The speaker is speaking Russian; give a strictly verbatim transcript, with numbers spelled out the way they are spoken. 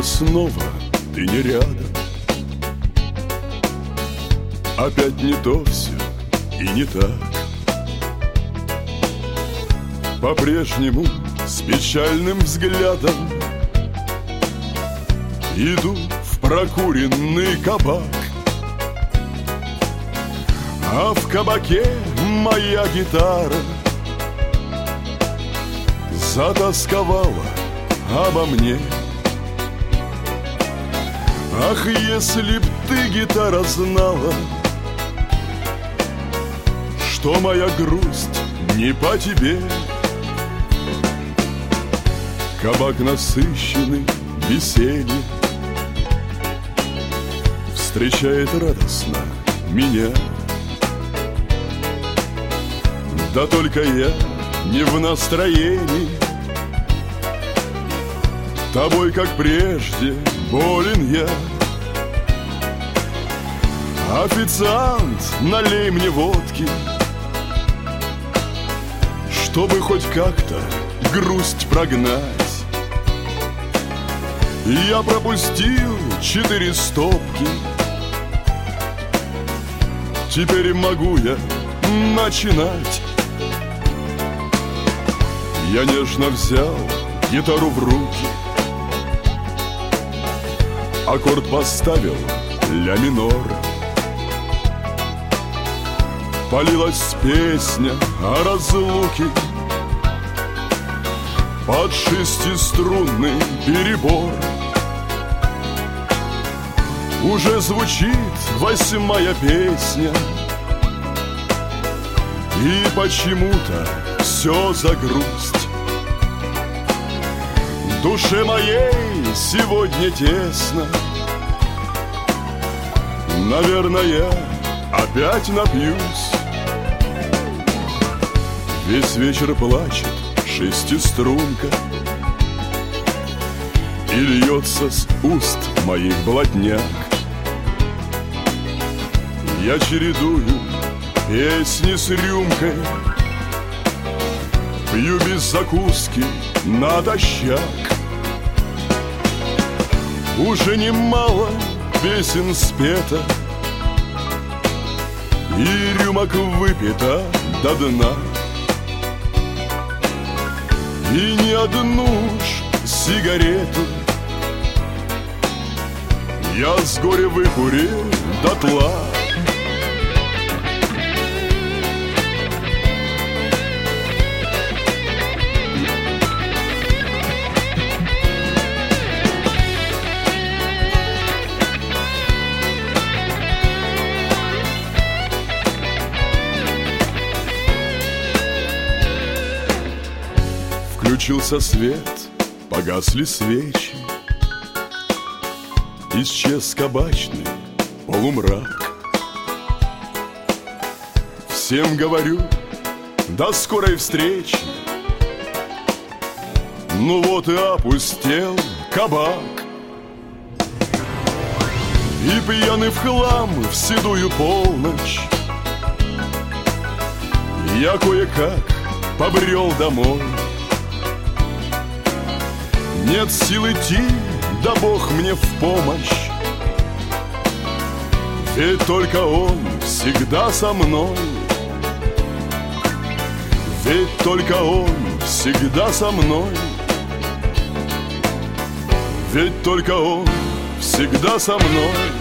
Сегодня снова ты не рядом. Опять не то все и не так. По-прежнему с печальным взглядом иду в прокуренный кабак. А в кабаке моя гитара затасковала обо мне. Ах, если б ты, гитара, знала, что моя грусть не по тебе. Кабак насыщенный весельем встречает радостно меня. Да только я не в настроении, тобой, как прежде, болен я. Официант, налей мне водки, чтобы хоть как-то грусть прогнать. Я пропустил четыре стопки, теперь могу я начинать. Я нежно взял гитару в руки, аккорд поставил ля минор. Полилась песня о разлуке под шестиструнный перебор. Уже звучит восьмая песня, и почему-то все за грусть. Душе моей сегодня тесно, наверное, я опять напьюсь. Весь вечер плачет шестиструнка, и льется с уст моих блатняк. Я чередую песни с рюмкой, пью без закуски натощак. Уже немало песен спето, и рюмок выпито до дна. И ни одну ж сигарету я с горя выкурил дотла. Включился свет, погасли свечи, исчез кабачный полумрак. Всем говорю, до скорой встречи. Ну вот и опустел кабак, и пьяный в хлам в седую полночь я кое-как побрел домой. Нет сил идти, да Бог мне в помощь, ведь только Он всегда со мной. Ведь только Он всегда со мной. Ведь только Он всегда со мной.